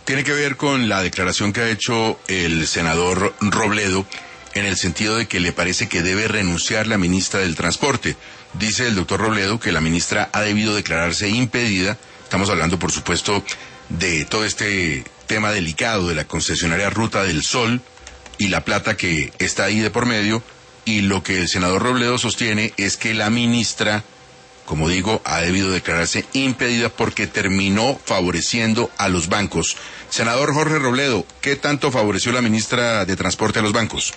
tiene que ver con la declaración que ha hecho el senador Robledo en el sentido de que le parece que debe renunciar la ministra del Transporte. Dice el doctor Robledo que la ministra ha debido declararse impedida. Estamos hablando, por supuesto, de todo este tema delicado de la concesionaria Ruta del Sol y la plata que está ahí de por medio. Y lo que el senador Robledo sostiene es que la ministra, como digo, ha debido declararse impedida porque terminó favoreciendo a los bancos. Senador Jorge Robledo, ¿qué tanto favoreció la ministra de Transporte a los bancos?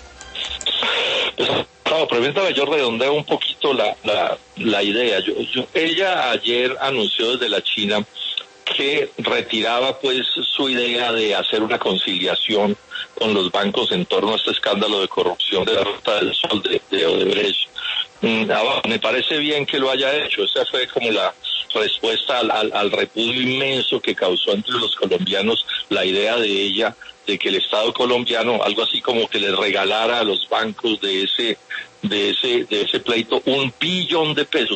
No, permítame, yo redondeo un poquito la idea. Ella ayer anunció desde la China que retiraba pues su idea de hacer una conciliación con los bancos en torno a este escándalo de corrupción de la Ruta del Sol de Odebrecht. Me parece bien que lo haya hecho. Esa fue como la respuesta al repudio inmenso que causó entre los colombianos la idea de ella de que el Estado colombiano, algo así como que les regalara a los bancos de ese pleito $1 billón.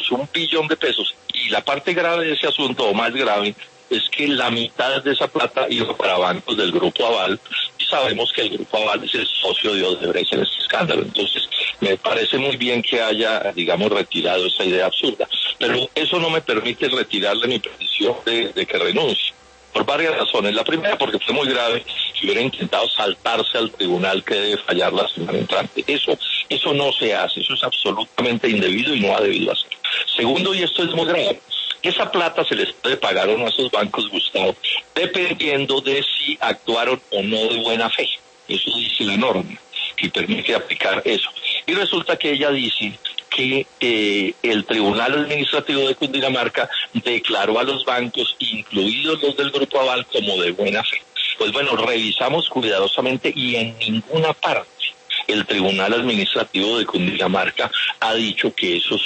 Y la parte grave de ese asunto, o más grave, es que la mitad de esa plata iba para bancos del Grupo Aval, y sabemos que el Grupo Aval es el socio de Odebrecht en este escándalo. Entonces, me parece muy bien que haya, digamos, retirado esa idea absurda. Pero eso no me permite retirarle mi petición de que renuncie, por varias razones. La primera, porque fue muy grave que hubiera intentado saltarse al tribunal que debe fallar la semana entrante. Eso no se hace, eso es absolutamente indebido y no ha debido hacer. Segundo, y esto es muy grave, esa plata se les puede pagar o no a esos bancos, Gustavo, dependiendo de si actuaron o no de buena fe. Eso dice la norma, que permite aplicar eso. Y resulta que ella dice que el Tribunal Administrativo de Cundinamarca declaró a los bancos, incluidos los del Grupo Aval, como de buena fe. Pues bueno, revisamos cuidadosamente y en ninguna parte el Tribunal Administrativo de Cundinamarca ha dicho que esos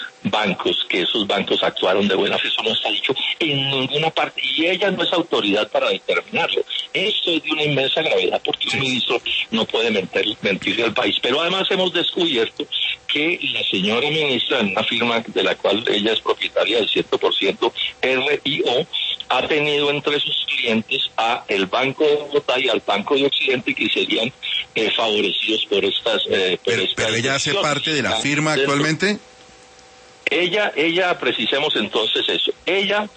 bancos actuaron de buena fe. Eso no está dicho en ninguna parte y ella no es autoridad para determinarlo. Esto es de una inmensa gravedad porque un ministro no puede mentirle al país. Pero además hemos descubierto que la señora ministra, en una firma de la cual ella es propietaria del 100%, RIO, ha tenido entre sus clientes a el Banco de Bogotá y al Banco de Occidente, que serían favorecidos por estas... pero ella hace parte de la firma actualmente. Ella, precisemos entonces eso. Ella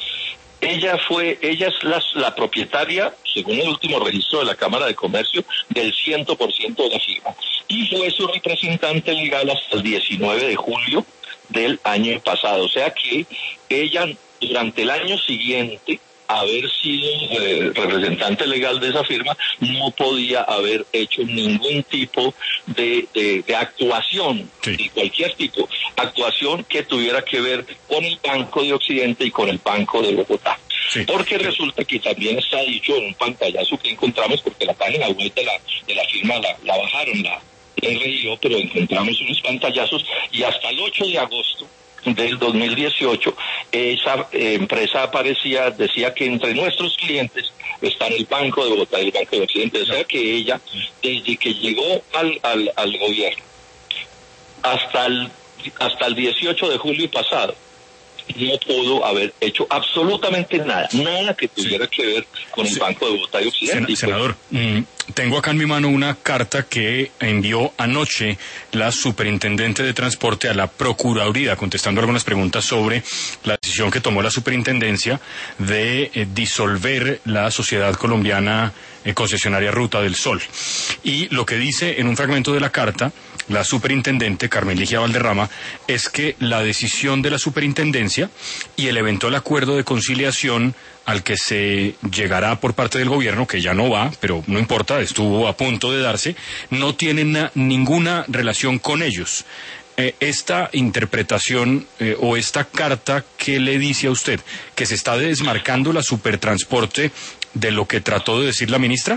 es la propietaria, según el último registro de la Cámara de Comercio, del 100% de la firma. Y fue su representante legal hasta el 19 de julio del año pasado. O sea que ella, durante el año siguiente, haber sido representante legal de esa firma, no podía haber hecho ningún tipo de actuación, sí, de cualquier tipo, actuación que tuviera que ver con el Banco de Occidente y con el Banco de Bogotá. Sí. Porque resulta que también está dicho en un pantallazo que encontramos, porque la página web de la firma la bajaron, la RIO, pero encontramos unos pantallazos, y hasta el 8 de agosto del 2018, esa empresa decía que entre nuestros clientes están el Banco de Bogotá y el Banco de Occidente. O sea que ella, desde que llegó al gobierno hasta el 18 de julio pasado, no pudo haber hecho absolutamente nada que tuviera que ver con el Banco de Bogotá y Occidente. Senador, tengo acá en mi mano una carta que envió anoche la superintendente de transporte a la Procuraduría, contestando algunas preguntas sobre la decisión que tomó la superintendencia de disolver la sociedad colombiana concesionaria Ruta del Sol. Y lo que dice en un fragmento de la carta la superintendente Carmen Ligia Valderrama es que la decisión de la superintendencia y el eventual acuerdo de conciliación al que se llegará por parte del gobierno, que ya no va, pero no importa, estuvo a punto de darse, no tienen ninguna relación con ellos. Esta interpretación o esta carta, ¿qué le dice a usted? ¿Que se está desmarcando la Supertransporte de lo que trató de decir la ministra?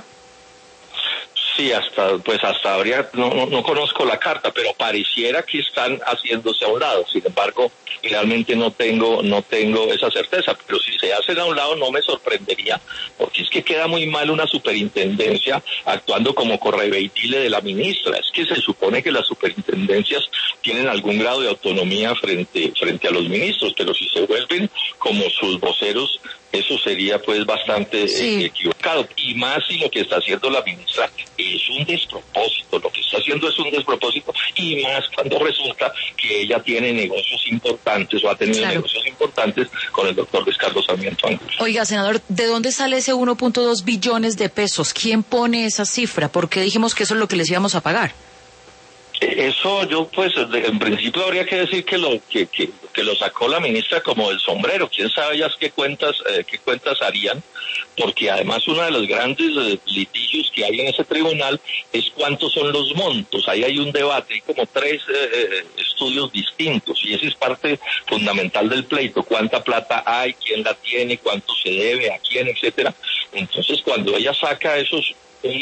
Sí, hasta habría, no conozco la carta, pero pareciera que están haciéndose a un lado. Sin embargo, realmente no tengo esa certeza, pero si se hacen a un lado no me sorprendería, porque es que queda muy mal una superintendencia actuando como correveidile de la ministra. Es que se supone que las superintendencias tienen algún grado de autonomía frente a los ministros, pero si se vuelven como sus voceros eso sería pues bastante sí, equivocado, y más si lo que está haciendo la ministra es un despropósito, lo que está haciendo es un despropósito, y más cuando resulta que ella tiene negocios importantes o ha tenido claro, negocios importantes con el doctor Luis Carlos Sarmiento Angulo. Oiga, senador, ¿de dónde sale ese 1.2 billones de pesos? ¿Quién pone esa cifra? ¿Por qué dijimos que eso es lo que les íbamos a pagar? Eso yo pues en principio habría que decir que lo sacó la ministra como del sombrero. Quién sabe ya qué cuentas harían, porque además uno de los grandes litigios que hay en ese tribunal es cuántos son los montos. Ahí hay un debate, hay como 3 estudios distintos, y ese es parte fundamental del pleito: cuánta plata hay, quién la tiene, cuánto se debe, a quién, etcétera. Entonces cuando ella saca esos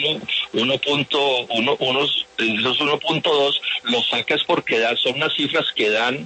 1.2, los saca es porque son las cifras que dan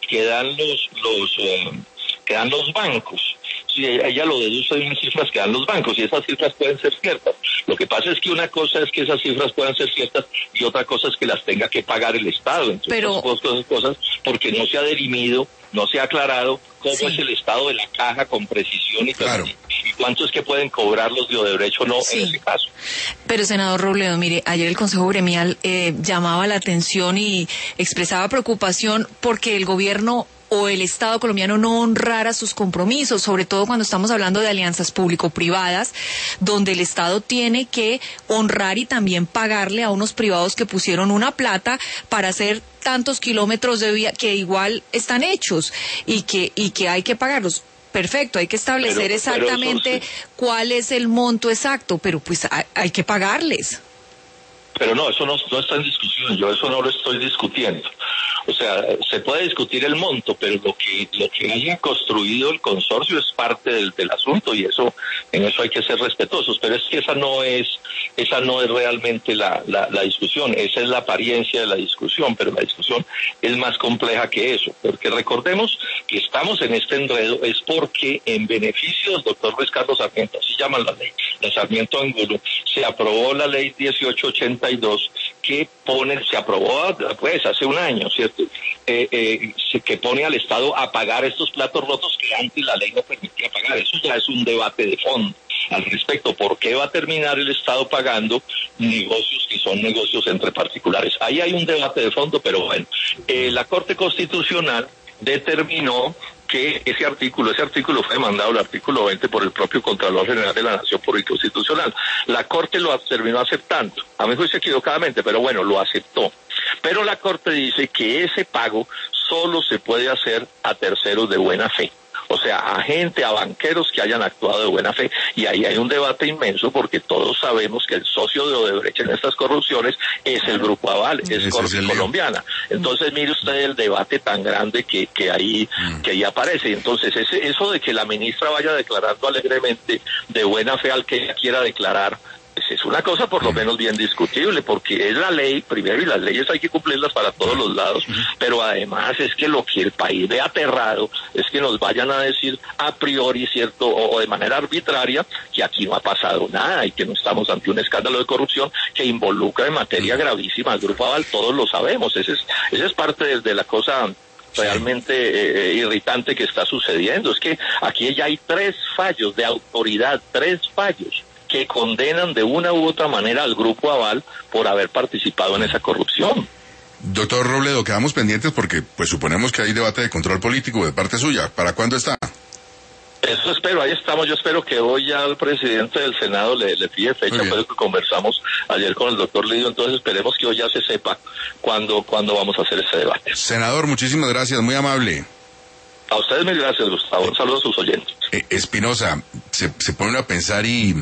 los bancos. Sí, ella lo deduce de unas cifras que dan los bancos, y esas cifras pueden ser ciertas. Lo que pasa es que una cosa es que esas cifras puedan ser ciertas y otra cosa es que las tenga que pagar el Estado. Entonces, cosas porque no se ha dirimido, no se ha aclarado cómo es el estado de la caja con precisión y cuánto es que pueden cobrar los de Odebrecht o no en ese caso. Pero, senador Robledo, mire, ayer el Consejo Gremial llamaba la atención y expresaba preocupación porque el gobierno o el Estado colombiano no honrara sus compromisos, sobre todo cuando estamos hablando de alianzas público-privadas, donde el Estado tiene que honrar y también pagarle a unos privados que pusieron una plata para hacer tantos kilómetros de vía que igual están hechos y que hay que pagarlos. Perfecto, hay que establecer exactamente cuál es el monto exacto, pero pues hay que pagarles. Pero no, eso no está en discusión, yo eso no lo estoy discutiendo. O sea, se puede discutir el monto, pero lo que haya construido el consorcio es parte del asunto, y en eso hay que ser respetuosos. Pero es que esa no es realmente la discusión, esa es la apariencia de la discusión, pero la discusión es más compleja que eso, porque recordemos que estamos en este enredo es porque en beneficio del doctor Luis Carlos Sarmiento, así llaman la ley, de Sarmiento Angulo, se aprobó la ley 1882 que se aprobó pues hace un año, ¿cierto? Que pone al Estado a pagar estos platos rotos que antes la ley no permitía pagar. Eso ya es un debate de fondo al respecto. ¿Por qué va a terminar el Estado pagando negocios que son negocios entre particulares? Ahí hay un debate de fondo, pero bueno, la Corte Constitucional determinó que ese artículo fue demandado, el artículo 20, por el propio Contralor General de la Nación por inconstitucional. La Corte lo terminó aceptando, a mi juicio equivocadamente, pero bueno, lo aceptó. Pero la Corte dice que ese pago solo se puede hacer a terceros de buena fe. O sea, a banqueros que hayan actuado de buena fe. Y ahí hay un debate inmenso, porque todos sabemos que el socio de Odebrecht en estas corrupciones es el Grupo Aval, es Corte Colombiana. Entonces, mire usted el debate tan grande que ahí aparece. Entonces, eso de que la ministra vaya declarando alegremente de buena fe al que ella quiera declarar, pues es una cosa por lo menos bien discutible, porque es la ley, primero, y las leyes hay que cumplirlas para todos los lados, pero además es que lo que el país ve aterrado es que nos vayan a decir a priori, ¿cierto?, o de manera arbitraria, que aquí no ha pasado nada y que no estamos ante un escándalo de corrupción que involucra en materia gravísima al Grupo Aval. Todos lo sabemos, esa es parte de la cosa realmente irritante que está sucediendo. Es que aquí ya hay 3 fallos de autoridad, 3 fallos que condenan de una u otra manera al Grupo Aval por haber participado en esa corrupción. Doctor Robledo, quedamos pendientes porque pues suponemos que hay debate de control político de parte suya. ¿Para cuándo está? Eso espero, ahí estamos. Yo espero que hoy ya el presidente del Senado le pide fecha, pues que conversamos ayer con el doctor Lidio, entonces esperemos que hoy ya se sepa cuándo vamos a hacer ese debate. Senador, muchísimas gracias, muy amable. A ustedes mil gracias, Gustavo. Un saludo a sus oyentes. Espinosa, se pone a pensar y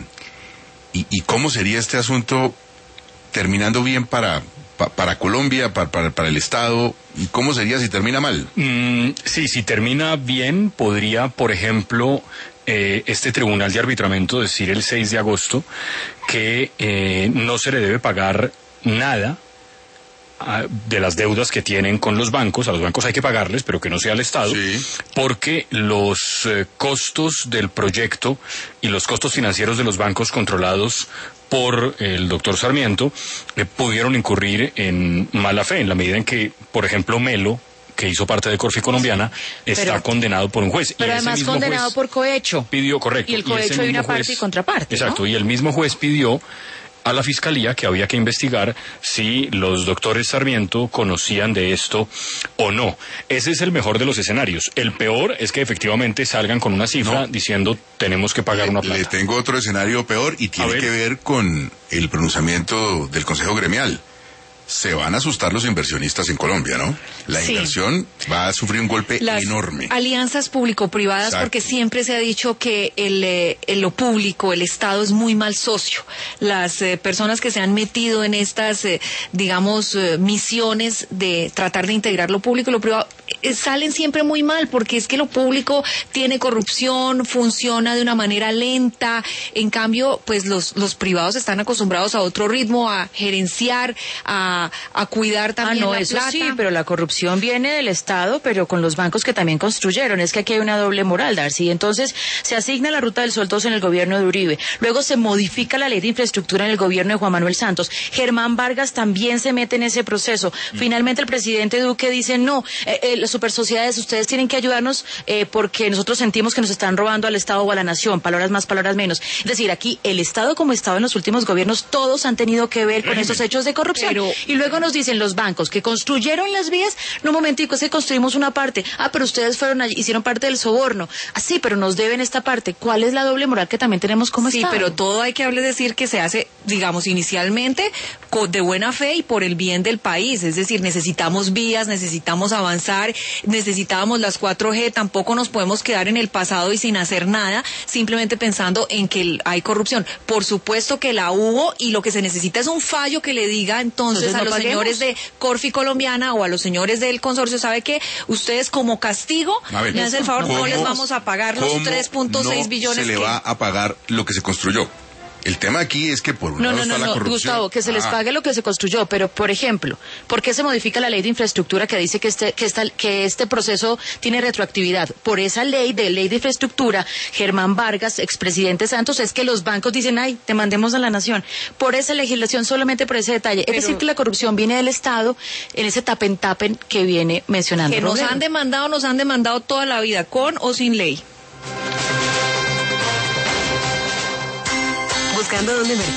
cómo sería este asunto terminando bien para Colombia, para el Estado, y cómo sería si termina mal. Sí, si termina bien, podría, por ejemplo, este tribunal de arbitramiento decir el 6 de agosto que no se le debe pagar nada de las deudas que tienen con los bancos. A los bancos hay que pagarles, pero que no sea al Estado, porque los costos del proyecto y los costos financieros de los bancos controlados por el doctor Sarmiento pudieron incurrir en mala fe, en la medida en que, por ejemplo, Melo, que hizo parte de Corfi Colombiana, está condenado por un juez. Pero y ese además mismo condenado juez por cohecho. pidió, correcto. Y el cohecho hay una parte y contraparte, exacto, ¿no? y el mismo juez pidió a la Fiscalía que había que investigar si los doctores Sarmiento conocían de esto o no. Ese es el mejor de los escenarios. El peor es que efectivamente salgan con una cifra diciendo tenemos que pagar una plata. Le tengo otro escenario peor y tiene que ver con el pronunciamiento del Consejo Gremial. Se van a asustar los inversionistas en Colombia, ¿no? La inversión va a sufrir un golpe enorme. Alianzas público-privadas, Exacto. porque siempre se ha dicho que lo público, el Estado es muy mal socio. Las personas que se han metido en estas, misiones de tratar de integrar lo público y lo privado, salen siempre muy mal, porque es que lo público tiene corrupción, funciona de una manera lenta. En cambio, pues los privados están acostumbrados a otro ritmo, a gerenciar, a cuidar también la eso plata. sí, pero la corrupción viene del Estado, pero con los bancos que también construyeron. Es que aquí hay una doble moral, Darcy. Entonces, se asigna la Ruta del Sol 2 en el gobierno de Uribe. Luego se modifica la ley de infraestructura en el gobierno de Juan Manuel Santos. Germán Vargas también se mete en ese proceso. Finalmente, el presidente Duque dice, no, las supersociedades, ustedes tienen que ayudarnos porque nosotros sentimos que nos están robando al Estado o a la nación. Palabras más, palabras menos. Es decir, aquí el Estado como Estado en los últimos gobiernos, todos han tenido que ver con esos hechos de corrupción. Y luego nos dicen los bancos que construyeron las vías, no, un momentico, es que construimos una parte. Pero ustedes fueron allí, hicieron parte del soborno. Sí, pero nos deben esta parte. ¿Cuál es la doble moral que también tenemos como Estado? Sí, pero todo hay que decir que se hace, inicialmente de buena fe y por el bien del país. Es decir, necesitamos vías, necesitamos avanzar, necesitábamos las 4G, tampoco nos podemos quedar en el pasado y sin hacer nada, simplemente pensando en que hay corrupción. Por supuesto que la hubo y lo que se necesita es un fallo que le diga entonces a los señores de Corfi Colombiana o a los señores del consorcio, ¿sabe qué? Ustedes como castigo, me hacen el favor, no les vamos a pagar los 3.6 billones. Se le va a pagar lo que se construyó. El tema aquí es que por un lado está la corrupción. Gustavo, que se les pague lo que se construyó, pero por ejemplo, ¿por qué se modifica la ley de infraestructura que dice que este proceso tiene retroactividad? Por esa ley de infraestructura, Germán Vargas, expresidente Santos, es que los bancos dicen, ay, te mandemos a la nación. Por esa legislación, solamente por ese detalle. Es decir, que la corrupción viene del Estado en ese tapen que viene mencionando. Que nos han demandado toda la vida, con o sin ley. Buscando dónde